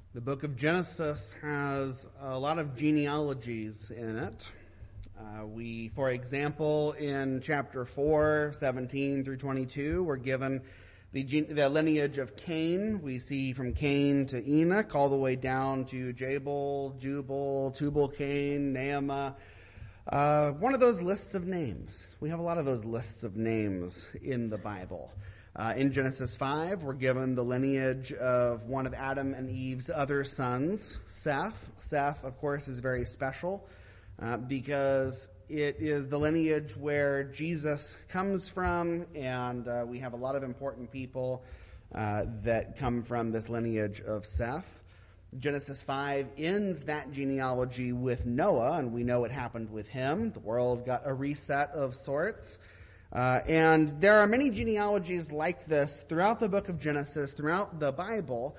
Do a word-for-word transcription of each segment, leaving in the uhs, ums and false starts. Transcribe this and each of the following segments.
The book of Genesis has a lot of genealogies in it. Uh, we, for example, in chapter four, seventeen through twenty-two, we're given the, gene- the lineage of Cain. We see from Cain to Enoch, all the way down to Jabal, Jubal, Tubal-Cain, Naamah. Uh, one of those lists of names. We have a lot of those lists of names in the Bible. Uh, in Genesis five, we're given the lineage of one of Adam and Eve's other sons, Seth. Seth, of course, is very special uh, because it is the lineage where Jesus comes from, and uh, we have a lot of important people uh, that come from this lineage of Seth. Genesis five ends that genealogy with Noah, and we know what happened with him. The world got a reset of sorts. Uh, and there are many genealogies like this throughout the book of Genesis, throughout the Bible,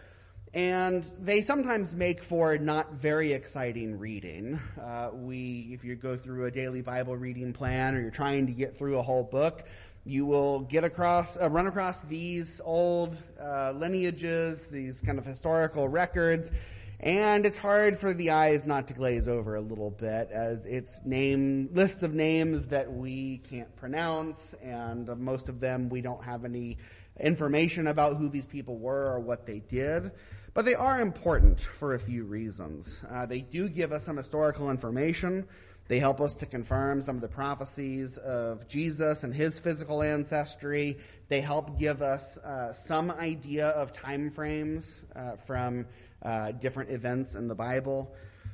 and they sometimes make for not very exciting reading. Uh, we, if you go through a daily Bible reading plan, or you're trying to get through a whole book, you will get across, uh, run across these old uh, lineages, these kind of historical records, and it's hard for the eyes not to glaze over a little bit, as it's name lists of names that we can't pronounce, and uh, most of them we don't have any information about who these people were or what they did. But they are important for a few reasons. Uh, they do give us some historical information. They help us to confirm some of the prophecies of Jesus and his physical ancestry. They help give us uh, some idea of time frames uh, from uh, different events in the Bible.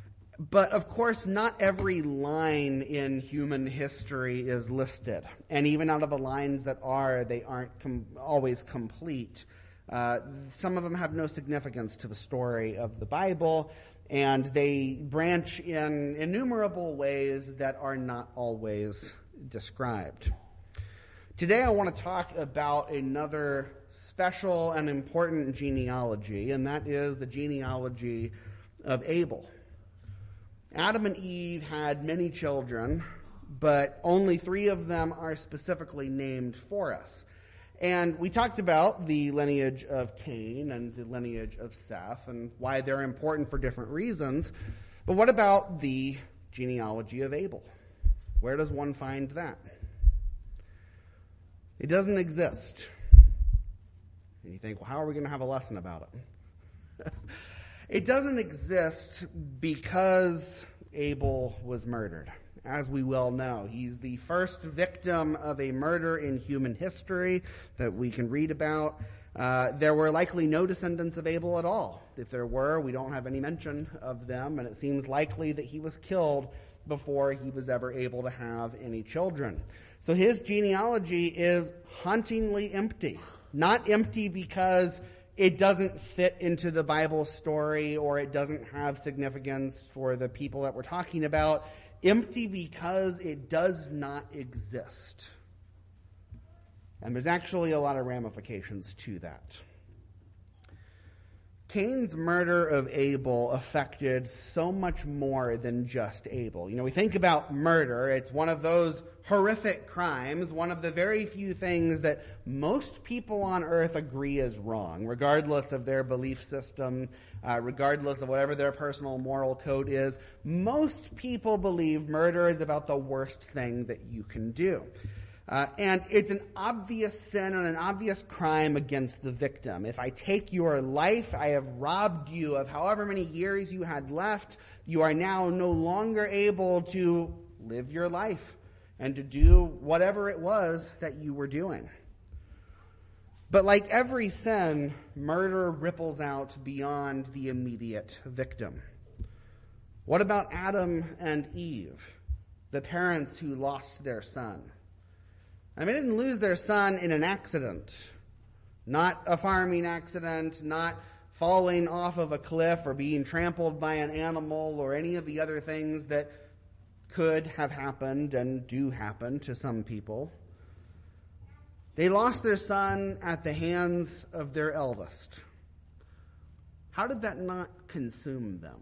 But of course, not every line in human history is listed. And even out of the lines that are, they aren't com- always complete. Uh, some of them have no significance to the story of the Bible, and they branch in innumerable ways that are not always described. Today I want to talk about another special and important genealogy, and that is the genealogy of Abel. Adam and Eve had many children, but only three of them are specifically named for us. And we talked about the lineage of Cain and the lineage of Seth and why they're important for different reasons. But what about the genealogy of Abel? Where does one find that? It doesn't exist. And you think, well, how are we going to have a lesson about it? It doesn't exist because Abel was murdered. As we well know, he's the first victim of a murder in human history that we can read about. Uh, there were likely no descendants of Abel at all. If there were, we don't have any mention of them, and it seems likely that he was killed before he was ever able to have any children. So his genealogy is hauntingly empty. Not empty because it doesn't fit into the Bible story or it doesn't have significance for the people that we're talking about. Empty because it does not exist. And there's actually a lot of ramifications to that. Cain's murder of Abel affected so much more than just Abel. You know, we think about murder, it's one of those horrific crimes, one of the very few things that most people on earth agree is wrong, regardless of their belief system, uh, regardless of whatever their personal moral code is. Most people believe murder is about the worst thing that you can do. Uh, and it's an obvious sin and an obvious crime against the victim. If I take your life, I have robbed you of however many years you had left. You are now no longer able to live your life and to do whatever it was that you were doing. But like every sin, murder ripples out beyond the immediate victim. What about Adam and Eve, the parents who lost their son? I mean, they didn't lose their son in an accident. Not a farming accident, not falling off of a cliff or being trampled by an animal or any of the other things that could have happened and do happen to some people. They lost their son at the hands of their eldest. How did that not consume them?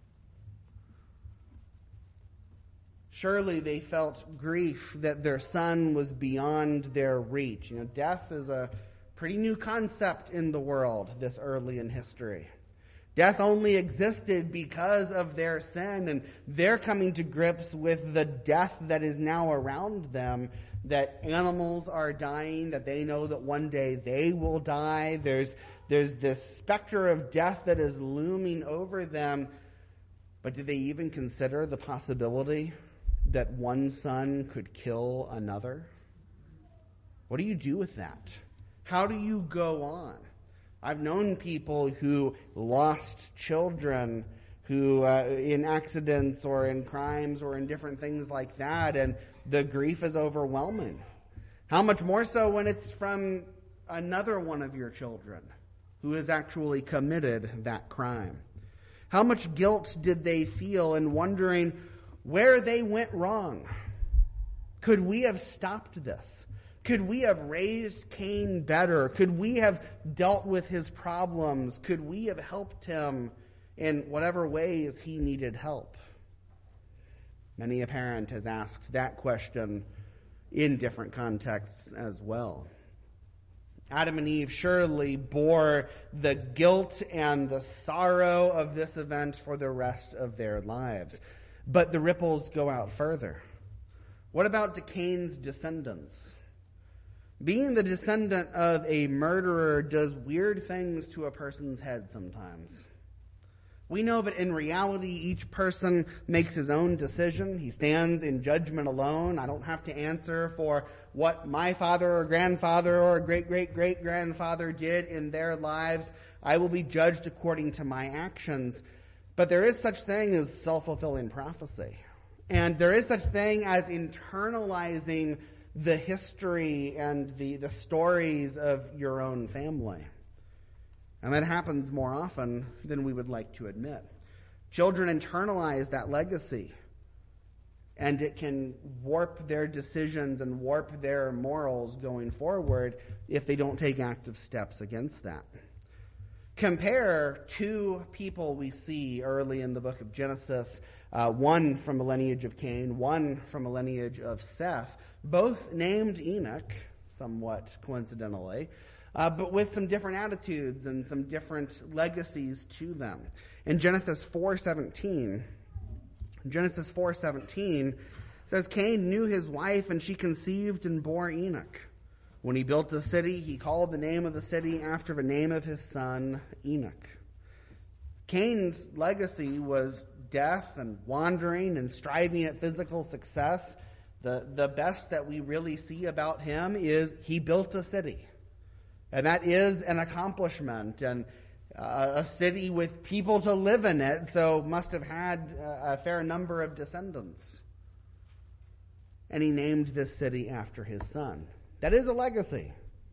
Surely they felt grief that their son was beyond their reach. You know, death is a pretty new concept in the world this early in history. Death only existed because of their sin, and they're coming to grips with the death that is now around them, that animals are dying, that they know that one day they will die. There's, there's this specter of death that is looming over them. But do they even consider the possibility that one son could kill another? What do you do with that? How do you go on? I've known people who lost children who uh, in accidents or in crimes or in different things like that, and the grief is overwhelming. How much more so when it's from another one of your children who has actually committed that crime? How much guilt did they feel in wondering where they went wrong? Could we have stopped this? Could we have raised Cain better? Could we have dealt with his problems? Could we have helped him in whatever ways he needed help? Many a parent has asked that question in different contexts as well. Adam and Eve surely bore the guilt and the sorrow of this event for the rest of their lives. But the ripples go out further. What about Cain's descendants? Being the descendant of a murderer does weird things to a person's head sometimes. We know that in reality, each person makes his own decision. He stands in judgment alone. I don't have to answer for what my father or grandfather or great-great-great-grandfather did in their lives. I will be judged according to my actions. But there is such thing as self-fulfilling prophecy. And there is such thing as internalizing the history and the, the stories of your own family. And that happens more often than we would like to admit. Children internalize that legacy, and it can warp their decisions and warp their morals going forward if they don't take active steps against that. Compare two people we see early in the book of Genesis, uh, one from a lineage of Cain, one from a lineage of Seth, both named Enoch, somewhat coincidentally, uh, but with some different attitudes and some different legacies to them. In Genesis four seventeen, Genesis four seventeen says, Cain knew his wife, and she conceived and bore Enoch. When he built a city, he called the name of the city after the name of his son, Enoch. Cain's legacy was death and wandering and striving at physical success. The, the best that we really see about him is he built a city. And that is an accomplishment, and uh, a city with people to live in it, so must have had a, a fair number of descendants. And he named this city after his son. That is a legacy.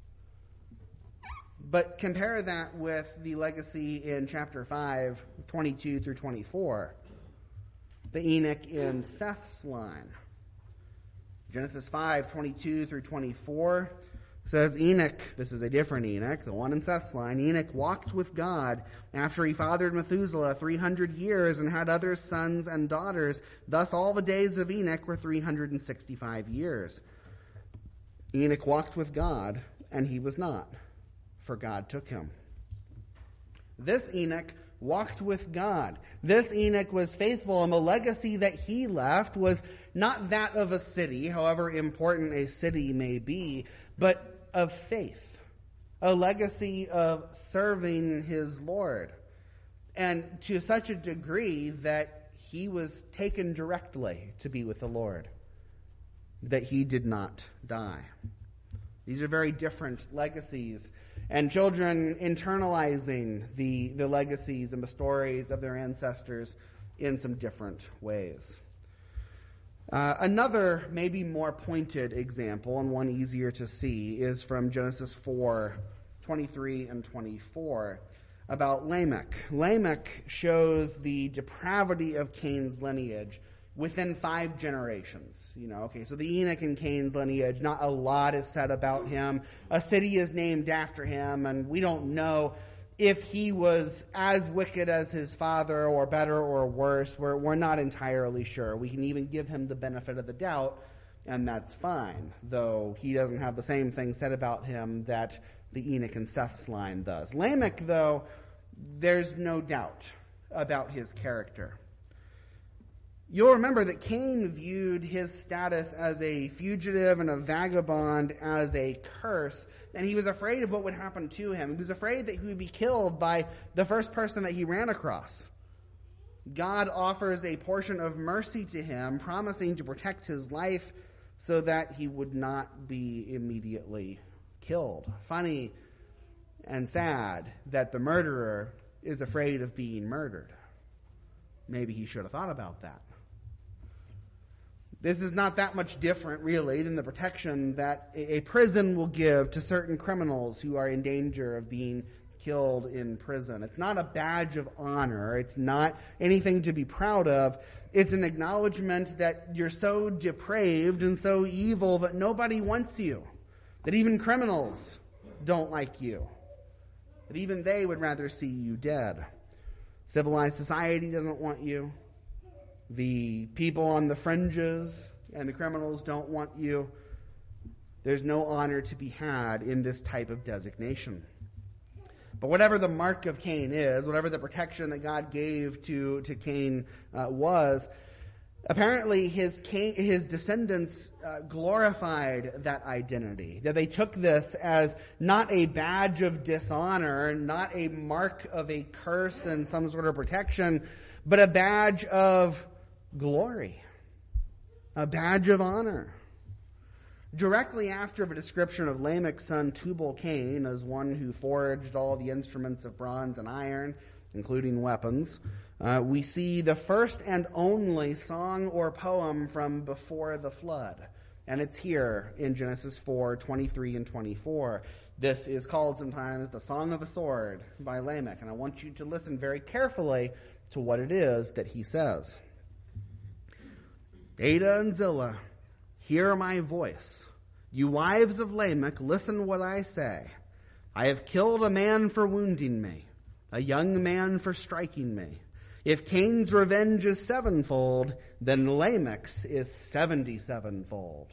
But compare that with the legacy in chapter five, twenty-two through twenty-four. The Enoch in Seth's line. Genesis five, twenty-two through twenty-four says, Enoch, this is a different Enoch, the one in Seth's line, Enoch walked with God after he fathered Methuselah three hundred years and had other sons and daughters. Thus all the days of Enoch were three hundred sixty-five years. Enoch walked with God, and he was not, for God took him. This Enoch walked with God. This Enoch was faithful, and the legacy that he left was not that of a city, however important a city may be, but of faith, a legacy of serving his Lord, and to such a degree that he was taken directly to be with the Lord, that he did not die. These are very different legacies, and children internalizing the, the legacies and the stories of their ancestors in some different ways. Uh, another, maybe more pointed example, and one easier to see, is from Genesis four, twenty-three and twenty-four, about Lamech. Lamech shows the depravity of Cain's lineage within five generations. You know, okay, so the Enoch in Cain's lineage, not a lot is said about him. A city is named after him, and we don't know if he was as wicked as his father, or better or worse. We're, we're not entirely sure. We can even give him the benefit of the doubt, and that's fine, though he doesn't have the same thing said about him that the Enoch and Seth's line does. Lamech, though, there's no doubt about his character. You'll remember that Cain viewed his status as a fugitive and a vagabond as a curse, and he was afraid of what would happen to him. He was afraid that he would be killed by the first person that he ran across. God offers a portion of mercy to him, promising to protect his life so that he would not be immediately killed. Funny and sad that the murderer is afraid of being murdered. Maybe he should have thought about that. This is not that much different, really, than the protection that a prison will give to certain criminals who are in danger of being killed in prison. It's not a badge of honor. It's not anything to be proud of. It's an acknowledgement that you're so depraved and so evil that nobody wants you, that even criminals don't like you, that even they would rather see you dead. Civilized society doesn't want you. The people on the fringes and the criminals don't want you. There's no honor to be had in this type of designation. But whatever the mark of Cain is, whatever the protection that God gave to, to Cain uh, was, apparently his Cain, his descendants uh, glorified that identity. That they took this as not a badge of dishonor, not a mark of a curse and some sort of protection, but a badge of glory, a badge of honor. Directly after the description of Lamech's son Tubal-Cain as one who forged all the instruments of bronze and iron, including weapons, uh, we see the first and only song or poem from before the flood. And it's here in Genesis four, twenty-three and twenty-four. This is called sometimes the Song of the Sword by Lamech. And I want you to listen very carefully to what it is that he says. Ada and Zillah, hear my voice. You wives of Lamech, listen what I say. I have killed a man for wounding me, a young man for striking me. If Cain's revenge is sevenfold, then Lamech's is seventy-sevenfold.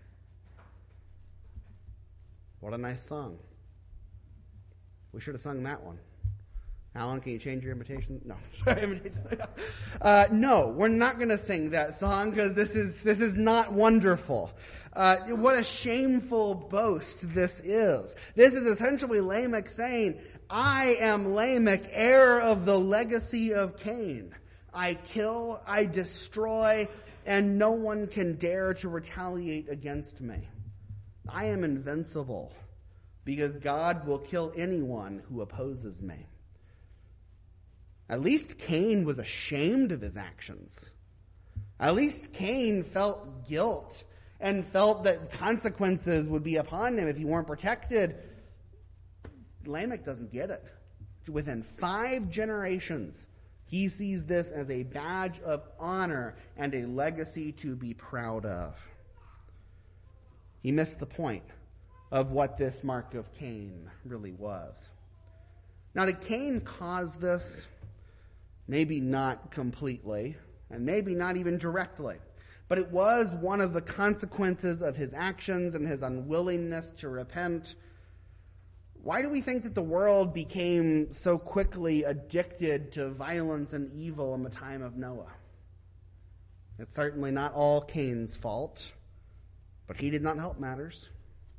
What a nice song. We should have sung that one. Alan, can you change your invitation? No, sorry. Uh, no, we're not going to sing that song because this is this is not wonderful. Uh, what a shameful boast this is. This is essentially Lamech saying, I am Lamech, heir of the legacy of Cain. I kill, I destroy, and no one can dare to retaliate against me. I am invincible because God will kill anyone who opposes me. At least Cain was ashamed of his actions. At least Cain felt guilt and felt that consequences would be upon him if he weren't protected. Lamech doesn't get it. Within five generations, he sees this as a badge of honor and a legacy to be proud of. He missed the point of what this mark of Cain really was. Now, did Cain cause this? Maybe not completely, and maybe not even directly. But it was one of the consequences of his actions and his unwillingness to repent. Why do we think that the world became so quickly addicted to violence and evil in the time of Noah? It's certainly not all Cain's fault, but he did not help matters.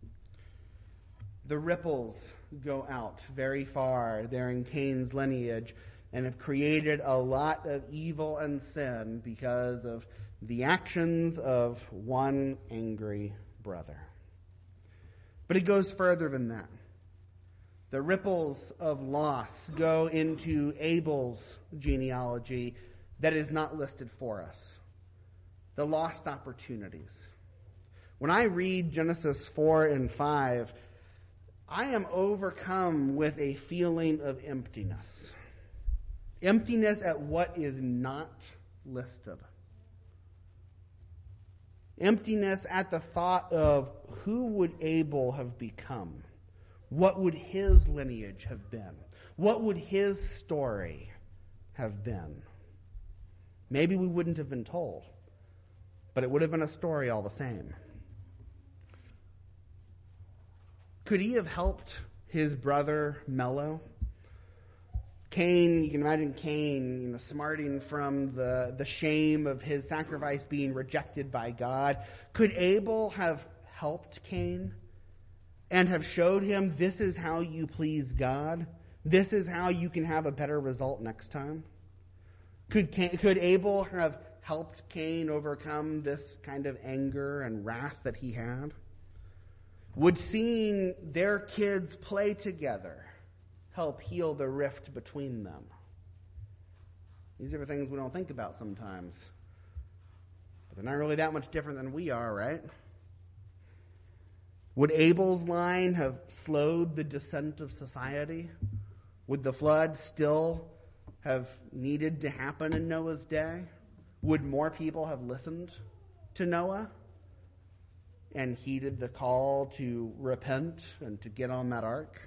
The ripples go out very far there in Cain's lineage and have created a lot of evil and sin because of the actions of one angry brother. But it goes further than that. The ripples of loss go into Abel's genealogy that is not listed for us. The lost opportunities. When I read Genesis four and five, I am overcome with a feeling of emptiness. Emptiness at what is not listed. Emptiness at the thought of who would Abel have become? What would his lineage have been? What would his story have been? Maybe we wouldn't have been told, but it would have been a story all the same. Could he have helped his brother Mello? Cain, you can imagine Cain, you know, smarting from the, the shame of his sacrifice being rejected by God. Could Abel have helped Cain and have showed him this is how you please God? This is how you can have a better result next time? Could Cain, could Abel have helped Cain overcome this kind of anger and wrath that he had? Would seeing their kids play together help heal the rift between them? These are the things we don't think about sometimes. But they're not really that much different than we are, right? Would Abel's line have slowed the descent of society? Would the flood still have needed to happen in Noah's day? Would more people have listened to Noah and heeded the call to repent and to get on that ark?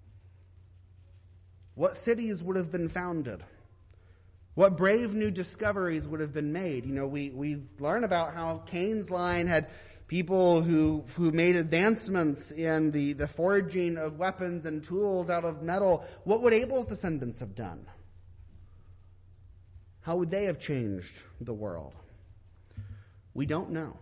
What cities would have been founded? What brave new discoveries would have been made? You know, we, we learn about how Cain's line had people who, who made advancements in the, the forging of weapons and tools out of metal. What would Abel's descendants have done? How would they have changed the world? We don't know.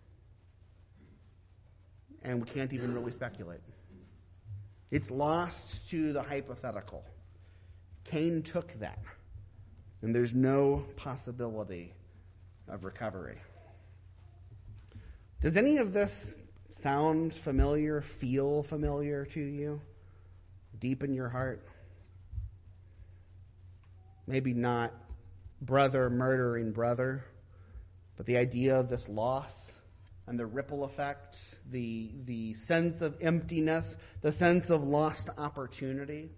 And we can't even really speculate. It's lost to the hypothetical. Cain took that, and there's no possibility of recovery. Does any of this sound familiar, feel familiar to you, deep in your heart? Maybe not brother murdering brother, but the idea of this loss and the ripple effects, the, the sense of emptiness, the sense of lost opportunity.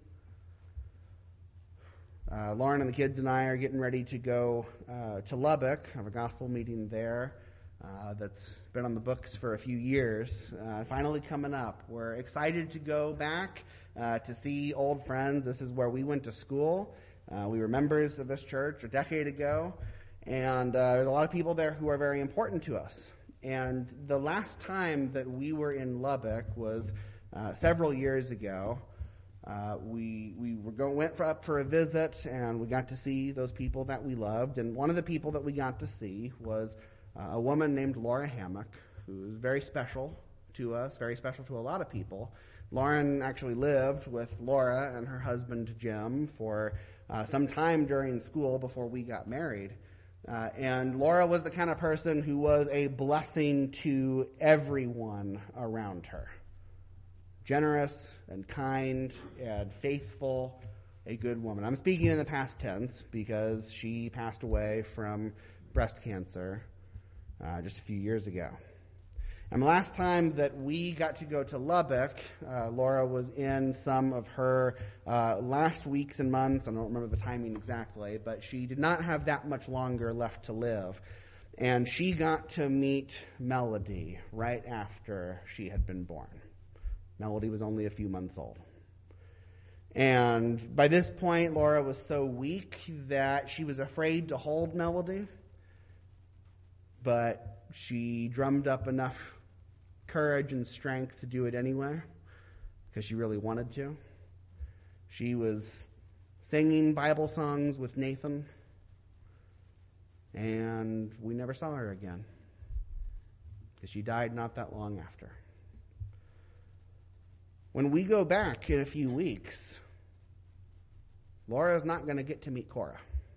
Uh, Lauren and the kids and I are getting ready to go uh, to Lubbock. I have a gospel meeting there uh, that's been on the books for a few years. Uh, finally coming up. We're excited to go back uh, to see old friends. This is where we went to school. Uh, we were members of this church a decade ago. And uh, there's a lot of people there who are very important to us. And the last time that we were in Lubbock was uh, several years ago. Uh, we we were going, went for, up for a visit, and we got to see those people that we loved. And one of the people that we got to see was uh, a woman named Laura Hammock, who was very special to us, very special to a lot of people. Lauren actually lived with Laura and her husband Jim for uh, some time during school before we got married. Uh, and Laura was the kind of person who was a blessing to everyone around her. Generous and kind and faithful, a good woman. I'm speaking in the past tense because she passed away from breast cancer uh, just a few years ago. And the last time that we got to go to Lubbock, uh, Laura was in some of her uh, last weeks and months. I don't remember the timing exactly, but she did not have that much longer left to live. And she got to meet Melody right after she had been born. Melody was only a few months old. And by this point, Laura was so weak that she was afraid to hold Melody. But she drummed up enough courage and strength to do it anyway, because she really wanted to. She was singing Bible songs with Nathan, and we never saw her again, because she died not that long after. When we go back in a few weeks, Laura's not going to get to meet Cora.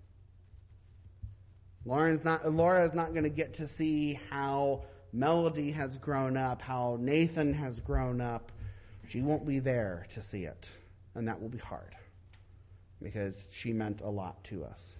Lauren's not, Laura is not going to get to see how Melody has grown up, how Nathan has grown up. She won't be there to see it. And that will be hard, because she meant a lot to us.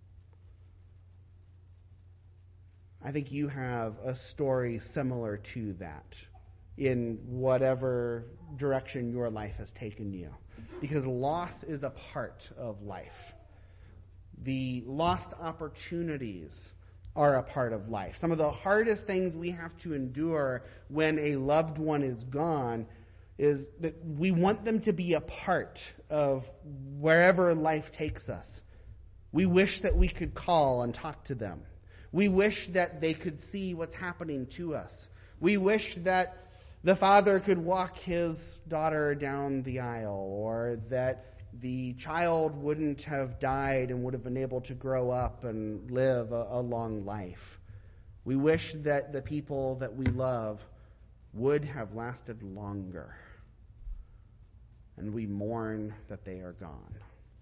I think you have a story similar to that in whatever direction your life has taken you. Because loss is a part of life. The lost opportunities are a part of life. Some of the hardest things we have to endure when a loved one is gone is that we want them to be a part of wherever life takes us. We wish that we could call and talk to them. We wish that they could see what's happening to us. We wish that the father could walk his daughter down the aisle, or that the child wouldn't have died and would have been able to grow up and live a, a long life. We wish that the people that we love would have lasted longer. And we mourn that they are gone.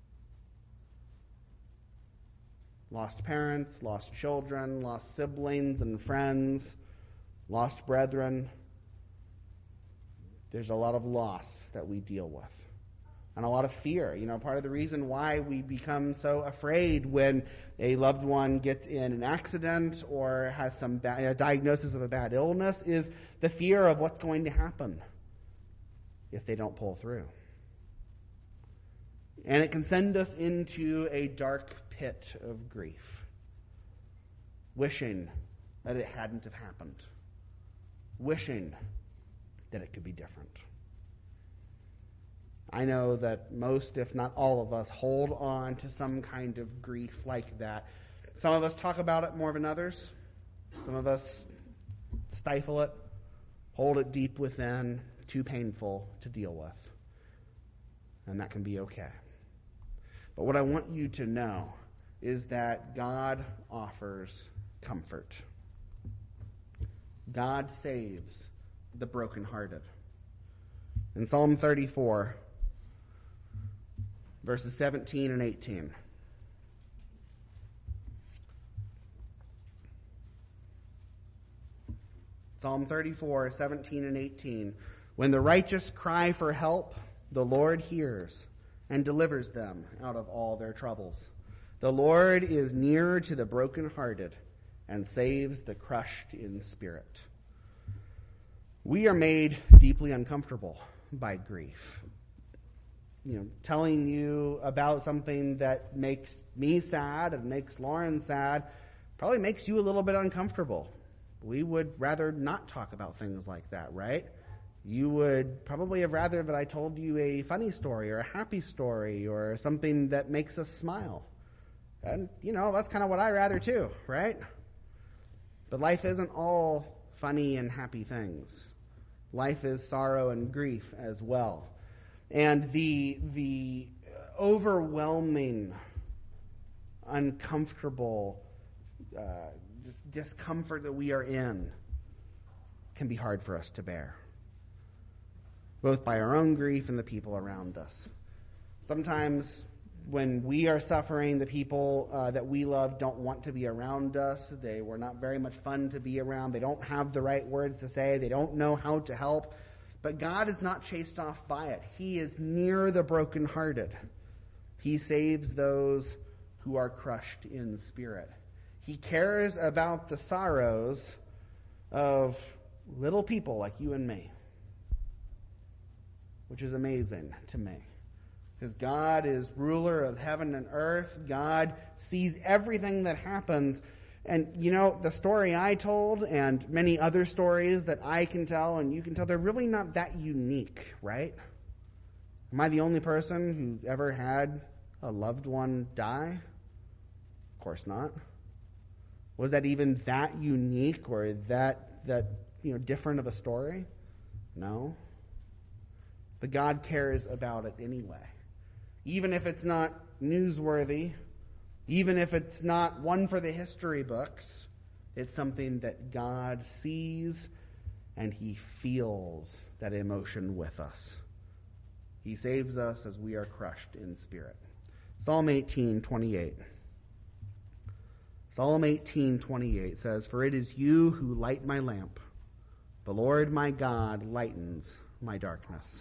Lost parents, lost children, lost siblings and friends, lost brethren. There's a lot of loss that we deal with. And a lot of fear. You know, part of the reason why we become so afraid when a loved one gets in an accident or has some ba- a diagnosis of a bad illness is the fear of what's going to happen if they don't pull through. And it can send us into a dark pit of grief, wishing that it hadn't have happened, wishing that it could be different. I know that most, if not all of us, hold on to some kind of grief like that. Some of us talk about it more than others. Some of us stifle it, hold it deep within, too painful to deal with. And that can be okay. But what I want you to know is that God offers comfort. God saves the brokenhearted. In Psalm thirty-four, verses seventeen and eighteen. Psalm thirty-four, seventeen and eighteen. When the righteous cry for help, the Lord hears and delivers them out of all their troubles. The Lord is near to the brokenhearted and saves the crushed in spirit. We are made deeply uncomfortable by grief. You know, telling you about something that makes me sad and makes Lauren sad probably makes you a little bit uncomfortable. We would rather not talk about things like that, right? You would probably have rather that I told you a funny story or a happy story or something that makes us smile. And, you know, that's kind of what I rather too, right? But life isn't all funny and happy things. Life is sorrow and grief as well. And the the overwhelming, uncomfortable uh, dis- discomfort that we are in can be hard for us to bear, both by our own grief and the people around us. Sometimes when we are suffering, the people uh, that we love don't want to be around us. They were not very much fun to be around. They don't have the right words to say. They don't know how to help. But God is not chased off by it. He is near the brokenhearted. He saves those who are crushed in spirit. He cares about the sorrows of little people like you and me, which is amazing to me. Because God is ruler of heaven and earth. God sees everything that happens. And, you know, the story I told and many other stories that I can tell and you can tell, they're really not that unique, right? Am I the only person who ever had a loved one die? Of course not. Was that even that unique or that, that, you know, different of a story? No. But God cares about it anyway. Even if it's not newsworthy, even if it's not one for the history books, it's something that God sees and He feels that emotion with us. He saves us as we are crushed in spirit. Psalm eighteen twenty-eight. Psalm eighteen twenty-eight says, "For it is you who light my lamp. The Lord my God lightens my darkness."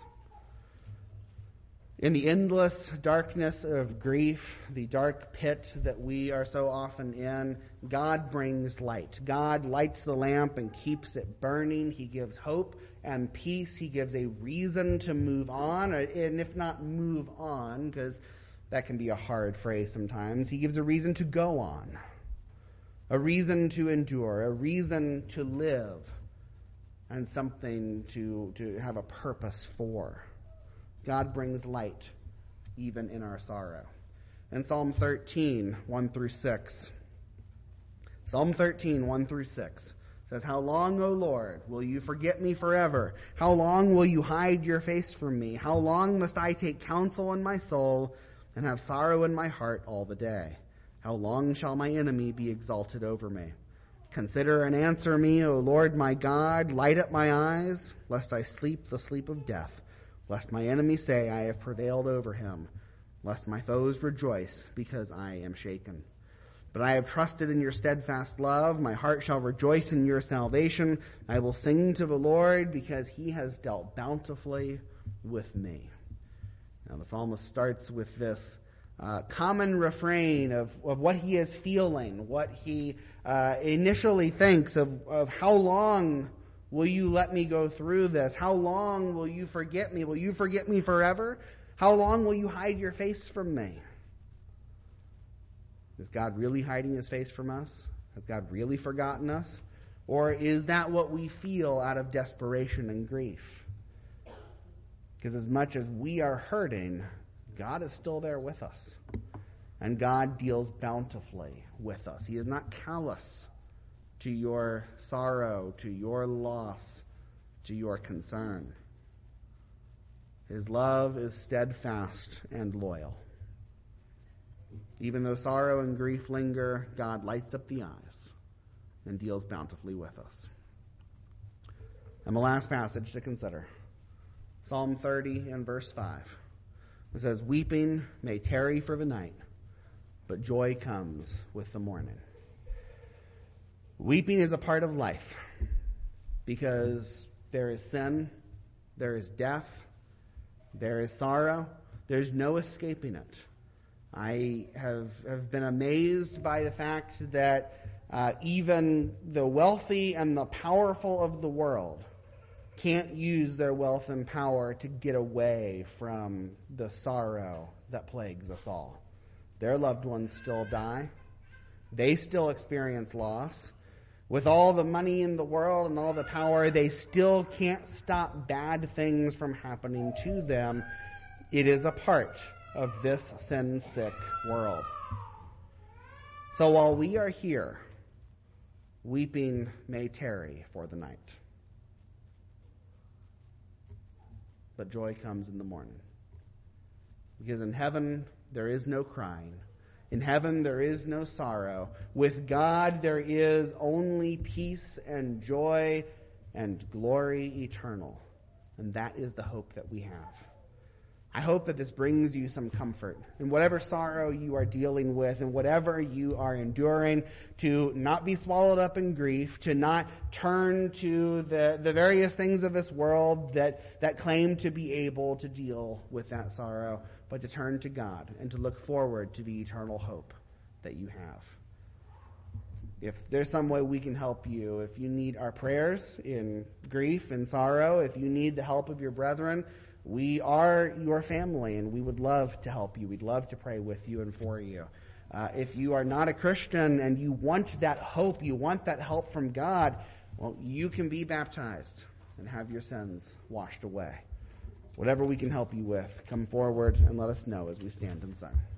In the endless darkness of grief, the dark pit that we are so often in, God brings light. God lights the lamp and keeps it burning. He gives hope and peace. He gives a reason to move on, and if not move on, because that can be a hard phrase sometimes, He gives a reason to go on, a reason to endure, a reason to live, and something to, to have a purpose for. God brings light even in our sorrow. In Psalm thirteen, one through six. Psalm thirteen, one through six says, how long, O Lord, will you forget me forever? How long will you hide your face from me? How long must I take counsel in my soul and have sorrow in my heart all the day? How long shall my enemy be exalted over me? Consider and answer me, O Lord my God. Light up my eyes, lest I sleep the sleep of death, lest my enemy say, I have prevailed over him, lest my foes rejoice because I am shaken. But I have trusted in your steadfast love. My heart shall rejoice in your salvation. I will sing to the Lord because he has dealt bountifully with me. Now the psalmist starts with this uh, common refrain of, of what he is feeling, what he uh, initially thinks of, of how long will you let me go through this? How long will you forget me? Will you forget me forever? How long will you hide your face from me? Is God really hiding his face from us? Has God really forgotten us? Or is that what we feel out of desperation and grief? Because as much as we are hurting, God is still there with us. And God deals bountifully with us. He is not callous to your sorrow, to your loss, to your concern. His love is steadfast and loyal. Even though sorrow and grief linger, God lights up the eyes and deals bountifully with us. And the last passage to consider, Psalm thirty and verse five. It says, weeping may tarry for the night, but joy comes with the morning. Weeping is a part of life because there is sin, there is death, there is sorrow. There's no escaping it. I have, have been amazed by the fact that uh, even the wealthy and the powerful of the world can't use their wealth and power to get away from the sorrow that plagues us all. Their loved ones still die. They still experience loss. With all the money in the world and all the power, they still can't stop bad things from happening to them. It is a part of this sin-sick world. So while we are here, weeping may tarry for the night, but joy comes in the morning. Because in heaven, there is no crying. In heaven, there is no sorrow. With God, there is only peace and joy and glory eternal. And that is the hope that we have. I hope that this brings you some comfort in whatever sorrow you are dealing with and whatever you are enduring, to not be swallowed up in grief, to not turn to the, the various things of this world that, that claim to be able to deal with that sorrow, but to turn to God and to look forward to the eternal hope that you have. If there's some way we can help you, if you need our prayers in grief and sorrow, if you need the help of your brethren, we are your family, and we would love to help you. We'd love to pray with you and for you. Uh, if you are not a Christian and you want that hope, you want that help from God, well, you can be baptized and have your sins washed away. Whatever we can help you with, come forward and let us know as we stand and sing.